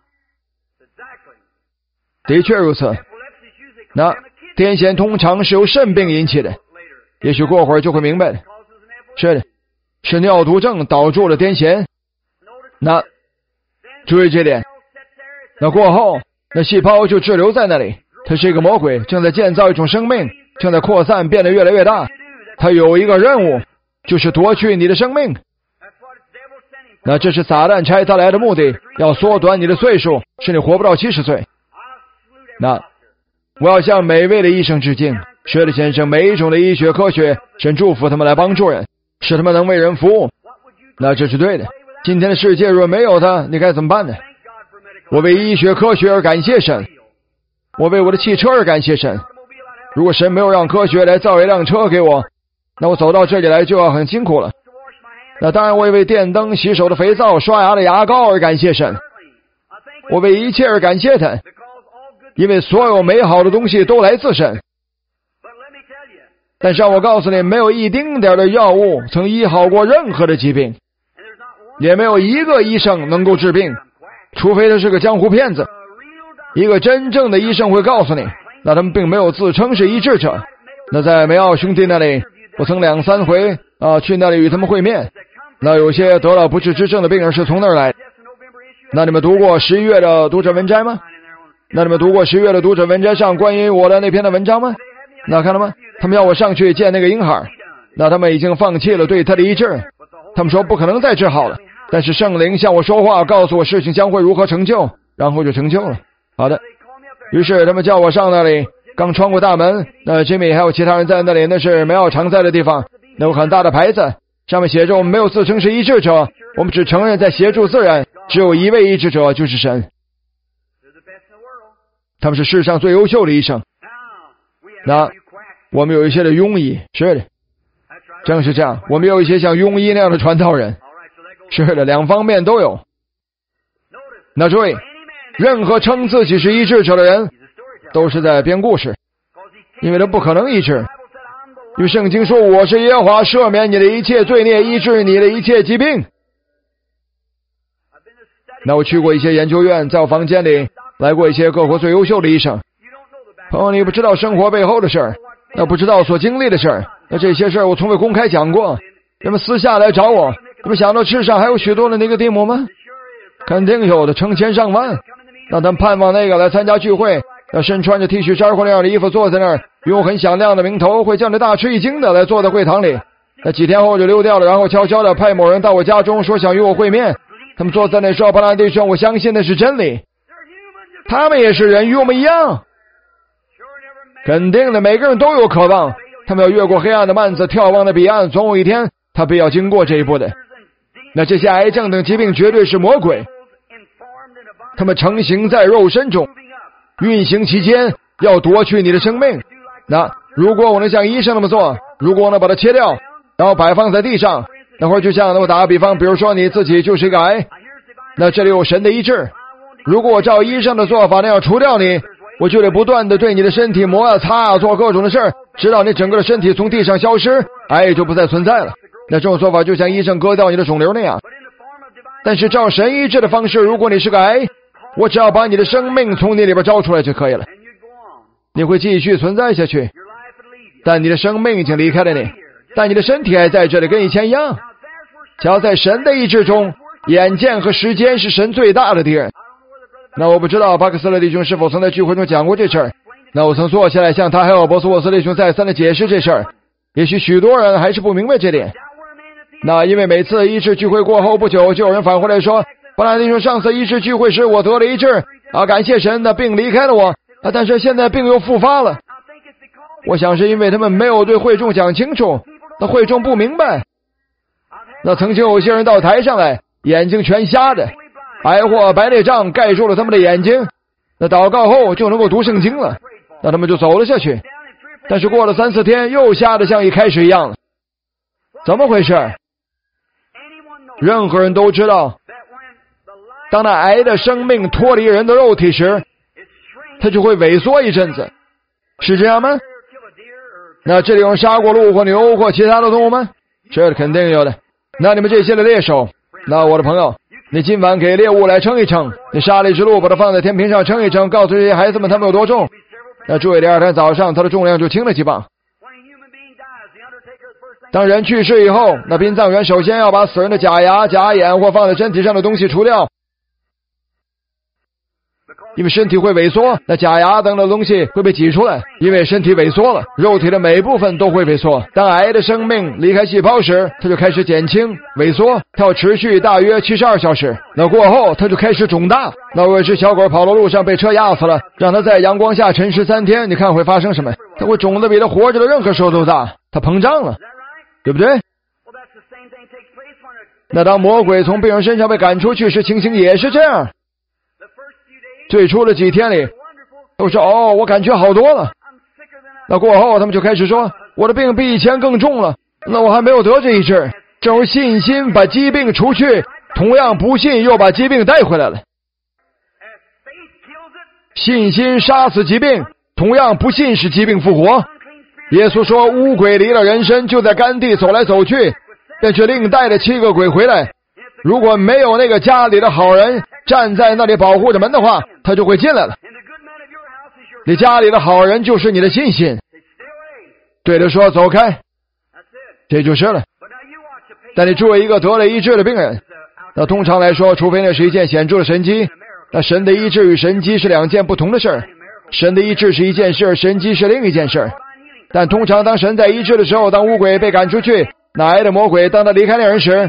的确如此。那癫痫通常是由肾病引起的，也许过会儿就会明白的。是的，是尿毒症导致了癫痫。那注意这点。那过后那细胞就滞留在那里，它是一个魔鬼，正在建造一种生命，正在扩散，变得越来越大。它有一个任务，就是夺去你的生命。那这是撒旦差他来的目的，要缩短你的岁数，使你活不到70岁。那我要向每位的医生致敬，薛的先生，每一种的医学科学，神祝福他们来帮助人，使他们能为人服务。那这是对的。今天的世界若没有它，你该怎么办呢？我为医学科学而感谢神，我为我的汽车而感谢神。如果神没有让科学来造一辆车给我，那我走到这里来就要很辛苦了。那当然我也为电灯、洗手的肥皂、刷牙的牙膏而感谢神，我为一切而感谢他，因为所有美好的东西都来自神。但是让我告诉你，没有一丁点的药物曾医好过任何的疾病，也没有一个医生能够治病，除非他是个江湖骗子。一个真正的医生会告诉你，那他们并没有自称是医治者。那在梅奥兄弟那里，我曾2、3回去那里与他们会面。那有些得了不治之症的病人是从那儿来的。那你们读过11月的读者文摘吗？那你们读过11月的读者文摘上关于我的那篇的文章吗？那看了吗？他们要我上去见那个婴孩，那他们已经放弃了对他的医治，他们说不可能再治好了。但是圣灵向我说话，告诉我事情将会如何成就，然后就成就了。好的，于是他们叫我上那里，刚穿过大门，那 Jimmy 还有其他人在那里，那是梅奥常在的地方，那有很大的牌子，上面写着我们没有自称是医治者，我们只承认在协助自然，只有一位医治者，就是神。他们是世上最优秀的医生。那我们有一些的庸医，是的，正是这样，我们有一些像庸医那样的传道人，是的，两方面都有。那注意，任何称自己是医治者的人都是在编故事，因为他不可能医治。因为圣经说我是耶和华，赦免你的一切罪孽，医治你的一切疾病。那我去过一些研究院，在我房间里来过一些各国最优秀的医生。朋友，你不知道生活背后的事儿，那不知道所经历的事儿，那这些事儿我从未公开讲过。人们私下来找我，你们想到世上还有许多的那个地母吗？肯定有的，成千上万。那他们盼望那个来参加聚会，那身穿着 T 恤衫或那样的衣服坐在那儿，用很响亮的名头，会叫你大吃一惊的来坐在会堂里。那几天后就溜掉了，然后悄悄的派某人到我家中，说想与我会面。他们坐在那说，巴拉弟兄，我相信那是真理。他们也是人，与我们一样。肯定的，每个人都有渴望，他们要越过黑暗的幔子，眺望的彼岸，总有一天他必要经过这一步的。那这些癌症等疾病绝对是魔鬼，他们成形在肉身中，运行期间要夺去你的生命。那如果我能像医生那么做，如果我能把它切掉，然后摆放在地上，那会儿就像我打个比方，比如说你自己就是一个癌，那这里有神的医治。如果我照医生的做法那样除掉你，我就得不断的对你的身体磨啊擦啊，做各种的事儿，直到你整个的身体从地上消失，癌就不再存在了。那这种做法就像医生割掉你的肿瘤那样。但是照神医治的方式，如果你是个癌，我只要把你的生命从你里边招出来就可以了，你会继续存在下去，但你的生命已经离开了你，但你的身体还在这里，跟以前一样。只要在神的医治中，眼见和时间是神最大的敌人。那我不知道巴克斯勒弟兄是否曾在聚会中讲过这事儿，那我曾坐下来向他还有博斯沃斯弟兄再三的解释这事儿，也许许多人还是不明白这点。 那因为每次医治聚会过后不久，就有人返回来说，布兰弟兄上次医治聚会时我得了医治啊，感谢神，那病离开了我啊，但是现在病又复发了。我想是因为他们没有对会众讲清楚，那会众不明白。那曾经有些人到台上来，眼睛全瞎的，癌或白内障盖住了他们的眼睛，那祷告后就能够读圣经了，那他们就走了下去。但是过了3-4天，又瞎得像一开始一样了。怎么回事？任何人都知道，当那癌的生命脱离人的肉体时，它就会萎缩一阵子，是这样吗？那这里有人杀过鹿或牛或其他的动物吗？这肯定有的。那你们这些的猎手，那我的朋友，你今晚给猎物来称一称，你杀了一只鹿，把它放在天平上称一称，告诉这些孩子们他们有多重。那注意，第二天早上它的重量就轻了几磅。当人去世以后，那殡葬员首先要把死人的假牙、假眼或放在身体上的东西除掉，因为身体会萎缩，那假牙等的东西会被挤出来，因为身体萎缩了，肉体的每部分都会萎缩。当癌的生命离开细胞时，它就开始减轻萎缩，它要持续大约72小时。那过后它就开始肿大。那有一只小狗跑到路上被车压死了，让它在阳光下沉13天，你看会发生什么？它会肿得比它活着的任何时候都大，它膨胀了，对不对？那当魔鬼从病人身上被赶出去时，情形也是这样。最初的几天里都说我感觉好多了，那过后他们就开始说我的病比以前更重了，那我还没有得这医治。正如信心把疾病除去，同样不信又把疾病带回来了。信心杀死疾病，同样不信使疾病复活。耶稣说污鬼离了人身，就在干地走来走去，但却另带了7个鬼回来。如果没有那个家里的好人站在那里保护着门的话，他就会进来了。你家里的好人就是你的信心。对他说走开，这就是了。但你作为一个得了医治的病人，那通常来说，除非那是一件显著的神迹，那神的医治与神迹是2件不同的事儿。神的医治是一件事，神迹是另一件事。但通常当神在医治的时候，当污鬼被赶出去，那癌的魔鬼当他离开那人时，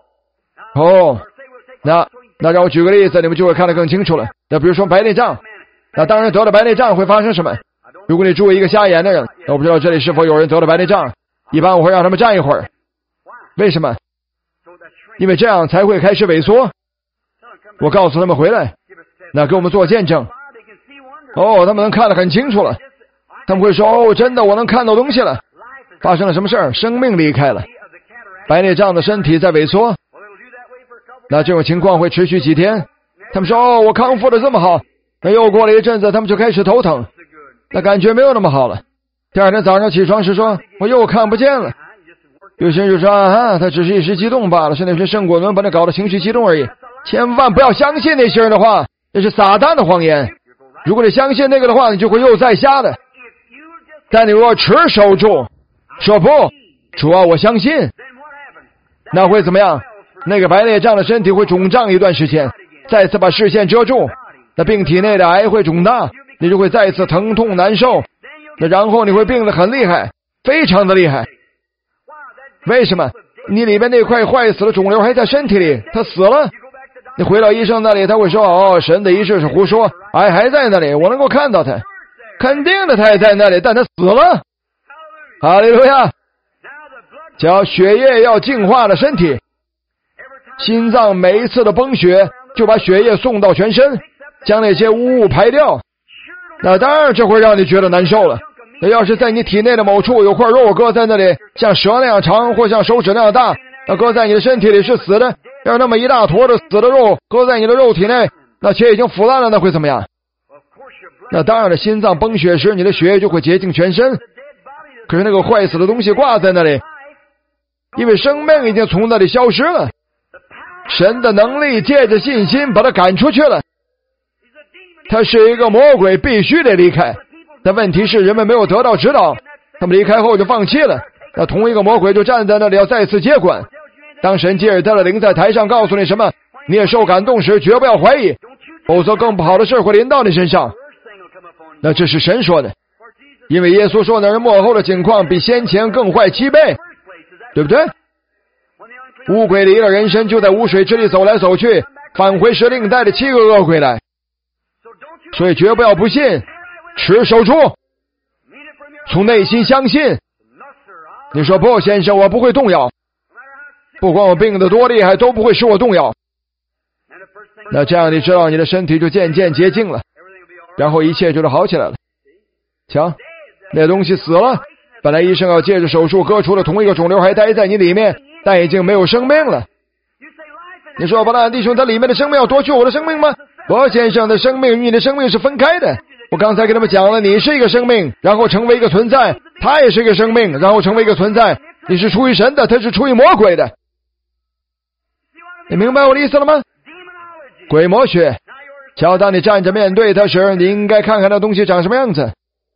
那让我举个例子，你们就会看得更清楚了。那比如说白内障，那当然得了白内障会发生什么？如果你作为一个瞎眼的人，我不知道这里是否有人得了白内障，一般我会让他们站一会儿。为什么？因为这样才会开始萎缩。我告诉他们回来，那给我们做见证。他们能看得很清楚了。他们会说真的，我能看到东西了。发生了什么事儿？生命离开了，白内障的身体在萎缩。那这种情况会持续几天。他们说我康复的这么好，那又过了一阵子，他们就开始头疼，那感觉没有那么好了。第二天早上起床时说我又看不见了。有些人就说他只是一时激动罢了，是那些圣果轮把他搞得情绪激动而已。千万不要相信那些人的话，那是撒旦的谎言。如果你相信那个的话，你就会又再瞎的。但你若持守住，说不，主啊，我相信，那会怎么样？那个白内障的身体会肿胀一段时间，再次把视线遮住，那病体内的癌会肿大，你就会再次疼痛难受，那然后你会病得很厉害，非常的厉害。为什么？你里面那块坏死的肿瘤还在身体里，它死了。你回到医生那里，他会说神的医治是胡说，癌还在那里，我能够看到它。肯定的，他也在那里，但他死了。哈利路亚！叫血液要净化了身体，心脏每一次的崩血就把血液送到全身，将那些污物排掉。那当然这会让你觉得难受了。那要是在你体内的某处有块肉搁在那里，像蛇那样长或像手指那样大，那搁在你的身体里是死的。要是那么一大坨的死的肉搁在你的肉体内，那且已经腐烂了，那会怎么样？那当然了，心脏崩血时你的血液就会洁净全身。可是那个坏死的东西挂在那里，因为生命已经从那里消失了。神的能力借着信心把它赶出去了。他是一个魔鬼，必须得离开。但问题是人们没有得到指导，他们离开后就放弃了。那同一个魔鬼就站在那里要再次接管。当神借着他的灵在台上告诉你什么，你也受感动时，绝不要怀疑，否则更不好的事会临到你身上。那这是神说的，因为耶稣说那人末后的境况比先前更坏7倍，对不对？ 乌鬼离了人身，就在污水之里走来走去，返回时另带着7个恶鬼来。所以绝不要不信，持守住，从内心相信。你说不，先生，我不会动摇，不管我病得多厉害，都不会使我动摇。那这样你知道你的身体就渐渐洁净了，然后一切就都好起来了。瞧，那东西死了，本来医生要借着手术割除了同一个肿瘤还待在你里面，但已经没有生命了。你说巴拉弟兄，他里面的生命要夺去我的生命吗？不，先生，的生命与你的生命是分开的。我刚才给他们讲了，你是一个生命，然后成为一个存在，他也是一个生命，然后成为一个存在。你是出于神的，他是出于魔鬼的。你明白我的意思了吗？鬼魔学。瞧，当你站着面对他时，你应该看看那东西长什么样子。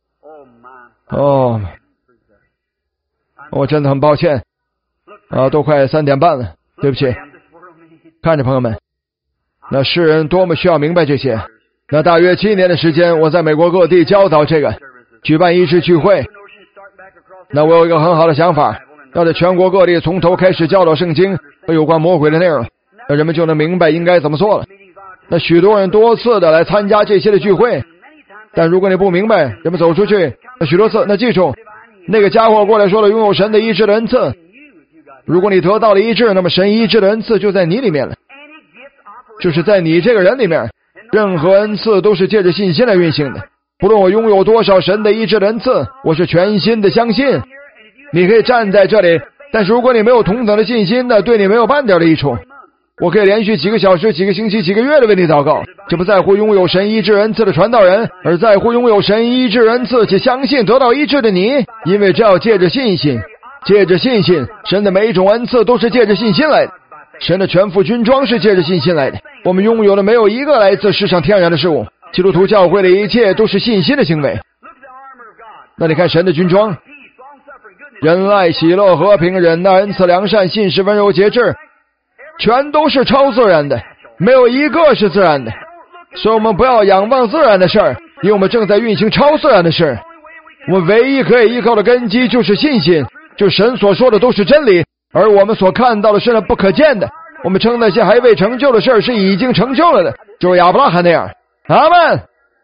我真的很抱歉都快3点半了，对不起。看着朋友们，那世人多么需要明白这些。那大约7年的时间，我在美国各地教导这个，举办医治聚会。那我有一个很好的想法，要在全国各地从头开始教导圣经和有关魔鬼的内容，那人们就能明白应该怎么做了。那许多人多次的来参加这些的聚会，但如果你不明白，人们走出去那许多次，那记住，那个家伙过来说了拥有神的医治的恩赐。如果你得到了医治，那么神医治的恩赐就在你里面了，就是在你这个人里面。任何恩赐都是借着信心来运行的，不论我拥有多少神的医治的恩赐，我是全心的相信。你可以站在这里，但是如果你没有同等的信心呢，对你没有半点的益处。我可以连续几个小时、几个星期、几个月的为你祷告，这不在乎拥有神医治恩赐的传道人，而在乎拥有神医治恩赐且相信得到医治的你，因为这要借着信心，借着信心，神的每一种恩赐都是借着信心来的，神的全副军装是借着信心来的。我们拥有的没有一个来自世上天然的事物，基督徒教会的一切都是信心的行为。那你看神的军装，仁爱、喜乐、和平、忍耐、恩慈、良善、信实、温柔、节制，全都是超自然的，没有一个是自然的。所以我们不要仰望自然的事儿，因为我们正在运行超自然的事。我们唯一可以依靠的根基就是信心，就神所说的都是真理，而我们所看到的是那不可见的。我们称那些还未成就的事是已经成就了的，就是亚伯拉罕那样。阿们。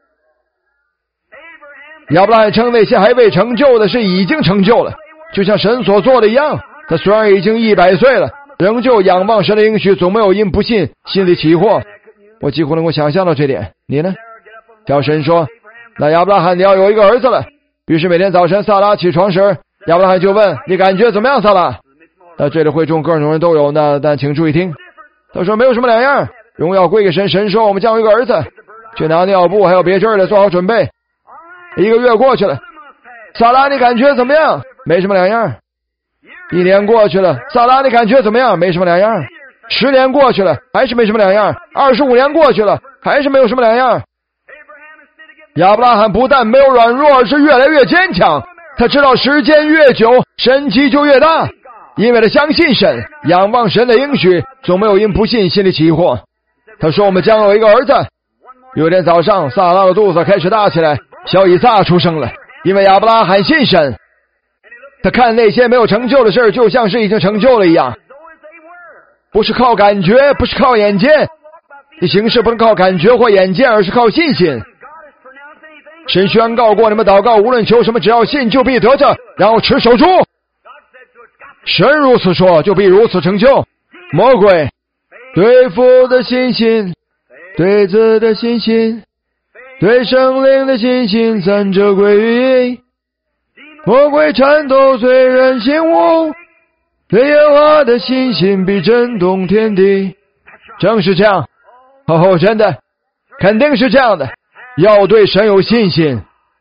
亚伯拉罕称那些还未成就的是已经成就了，就像神所做的一样。他虽然已经100岁了，仍旧仰望神的应许，总没有因不信心里起惑。我几乎能够想象到这点。你呢？叫神说，那亚伯拉罕你要有一个儿子了。于是每天早晨撒拉起床时，亚伯拉罕就问，你感觉怎么样，撒拉？这里会众各种人都有呢，但请注意听。他说没有什么两样，荣耀归给神。神说我们将有一个儿子，去拿尿布还有别针的，做好准备。1个月过去了，撒拉你感觉怎么样？没什么两样。1年过去了，撒拉你感觉怎么样？没什么两样。10年过去了，还是没什么两样。25年过去了，还是没有什么两样。亚伯拉罕不但没有软弱，而是越来越坚强。他知道时间越久，神迹就越大，因为他相信神，仰望神的应许，总没有因不信心里起惑。他说我们将有一个儿子。有一天早上，撒拉的肚子开始大起来，小以撒出生了，因为亚伯拉罕信神。他看那些没有成就的事就像是已经成就了一样，不是靠感觉，不是靠眼见。你行事不能靠感觉或眼见，而是靠信心。神宣告过，你们祷告无论求什么，只要信就必得着，然后持守住。神如此说，就必如此成就。魔鬼对父的信心，对子的信心，对圣灵的信心，三者归于一。魔鬼颤抖，虽然心无，对耶和华的信心必震动天地。正是这样，真的肯定是这样的。要对神有信心，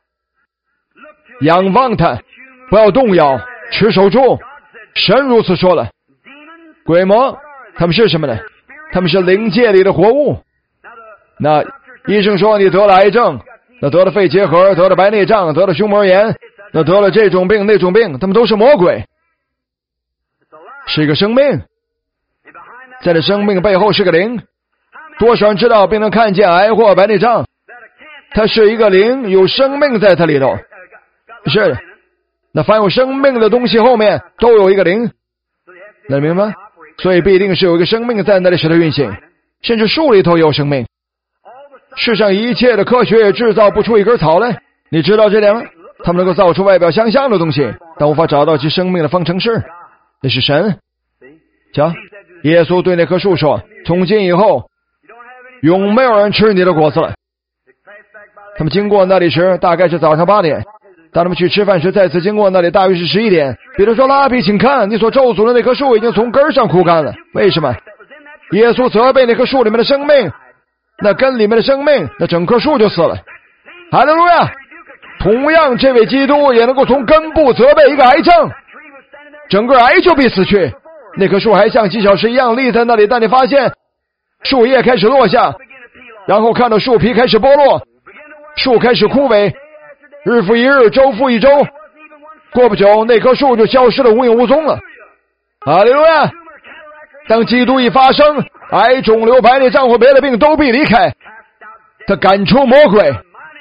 仰望他，不要动摇，持守住。神如此说了。鬼魔他们是什么呢？他们是灵界里的活物。那医生说你得了癌症，那得了肺结核，得了白内障，得了胸膜炎，那得了这种病那种病，他们都是魔鬼，是一个生命，在这生命背后是个灵。多少人知道并能看见癌或白内障？它是一个灵，有生命在它里头。是的，那凡有生命的东西后面都有一个灵，能明白吗？ 所以必定是有一个生命在那里使它运行，甚至树里头也有生命。世上一切的科学也制造不出一根草来，你知道这点吗？他们能够造出外表相像的东西，但无法找到其生命的方程式。那是神。瞧，耶稣对那棵树说，从今以后永没有人吃你的果子了。他们经过那里时大概是早上8点，当他们去吃饭时再次经过那里大约是11点。彼得说，拉比，请看，你所咒诅的那棵树已经从根上枯干了。为什么？耶稣责备那棵树里面的生命，那根里面的生命，那整棵树就死了。哈利路亚！同样，这位基督也能够从根部责备一个癌症，整个癌就必死去。那棵树还像几小时一样立在那里，但你发现树叶开始落下，然后看到树皮开始剥落，树开始枯萎，日复一日，周复一周，过不久那棵树就消失得无影无踪了。哈利路亚！当基督一发生，癌、肿瘤、白内障或别的病都必离开。他赶出魔鬼，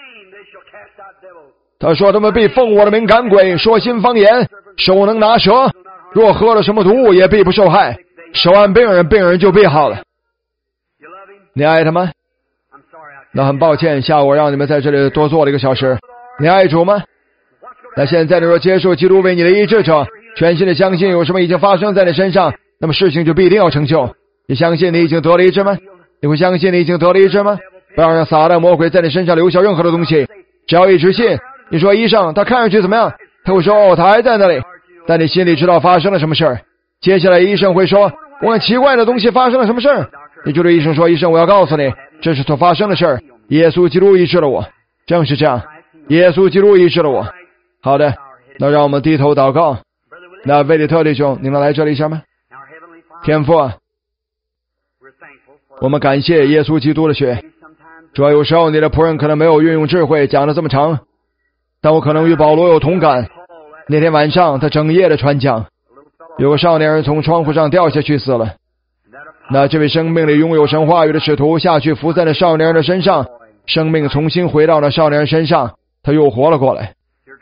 他说他们必奉我的名赶鬼，说新方言，手能拿蛇，若喝了什么毒物也必不受害，手按病人，病人就必好了。你爱他吗？那很抱歉，下午我让你们在这里多坐了1个小时。你爱主吗？那现在你若接受基督为你的医治者，全心的相信有什么已经发生在你身上，那么事情就必定要成就。你相信你已经得了医治吗？你会相信你已经得了医治吗？不要让撒旦魔鬼在你身上留下任何的东西，只要一直信。你说医生他看上去怎么样？他会说哦，他还在那里，但你心里知道发生了什么事儿。接下来医生会说，我很奇怪的东西发生了什么事儿？你就对医生说，医生，我要告诉你，这是所发生的事儿。耶稣基督医治了我。正是这样，耶稣基督医治了我。好的，那让我们低头祷告。那威利特弟兄，你能来这里一下吗？天父啊，我们感谢耶稣基督的血。主要有时候你的仆人可能没有运用智慧讲得这么长，但我可能与保罗有同感。那天晚上他整夜的传讲，有个少年人从窗户上掉下去死了。那这位生命里拥有神话语的使徒下去伏在那少年人的身上，生命重新回到那少年人身上，他又活了过来。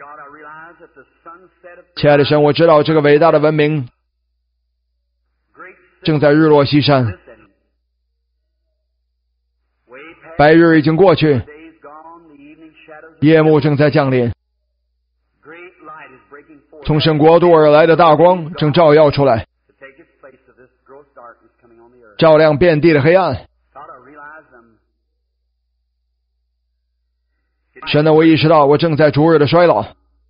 亲爱的神，我知道这个伟大的文明正在日落西山，白日已经过去，夜幕正在降临，从神国度而来的大光正照耀出来，照亮遍地的黑暗。神啊，我意识到我正在逐日的衰老。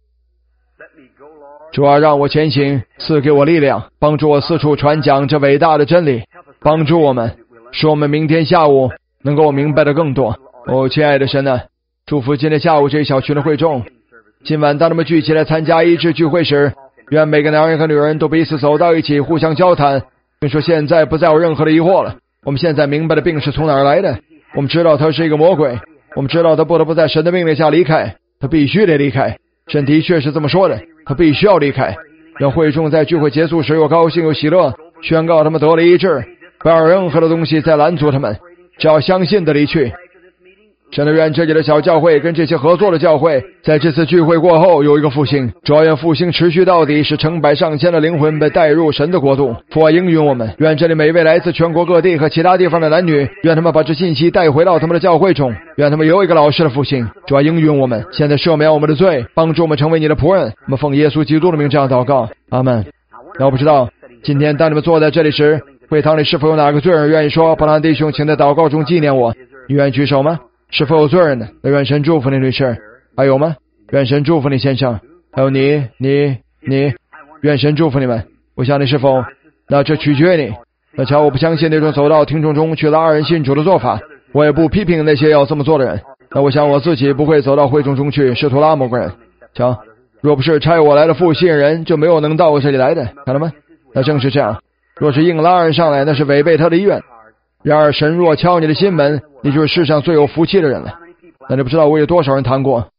主啊，让我前行，赐给我力量，帮助我四处传讲这伟大的真理，帮助我们，使我们明天下午能够明白的更多。哦，亲爱的神啊，祝福今天下午这一小群的会众。今晚当他们聚起来参加医治聚会时，愿每个男人和女人都彼此走到一起，互相交谈，并说现在不再有任何的疑惑了。我们现在明白的病是从哪儿来的，我们知道他是一个魔鬼，我们知道他不得不在神的命令下离开，他必须得离开。神的确是这么说的，他必须要离开。让会众在聚会结束时又高兴又喜乐，宣告他们得了医治，不要任何的东西再拦阻他们，只要相信的离去。神的愿这里的小教会跟这些合作的教会在这次聚会过后有一个复兴，主要愿复兴持续到底，使成百上千的灵魂被带入神的国度。父啊，应允我们，愿这里每一位来自全国各地和其他地方的男女，愿他们把这信息带回到他们的教会中，愿他们有一个老实的复兴。主啊，应允我们，现在赦免我们的罪，帮助我们成为你的仆人。我们奉耶稣基督的名这样祷告，阿们。那我不知道今天当你们坐在这里时，会堂里是否有哪个罪人愿意说，伯兰弟兄请在祷告中纪念我？你愿意举手吗？是否有罪人呢？那愿神祝福你，女士。还有吗？愿神祝福你，先生。还有你，愿神祝福你们。我想你是否？那这取决于你。那瞧，我不相信那种走到听众中去拉人信主的做法，我也不批评那些要这么做的人。那我想我自己不会走到会众中去试图拉某个人。瞧，若不是差我来的父吸引人，就没有能到我这里来的，看到吗？那正是这样。若是硬拉人上来，那是违背他的意愿。然而神若敲你的心门，你就是世上最有福气的人了。那你不知道我有多少人谈过，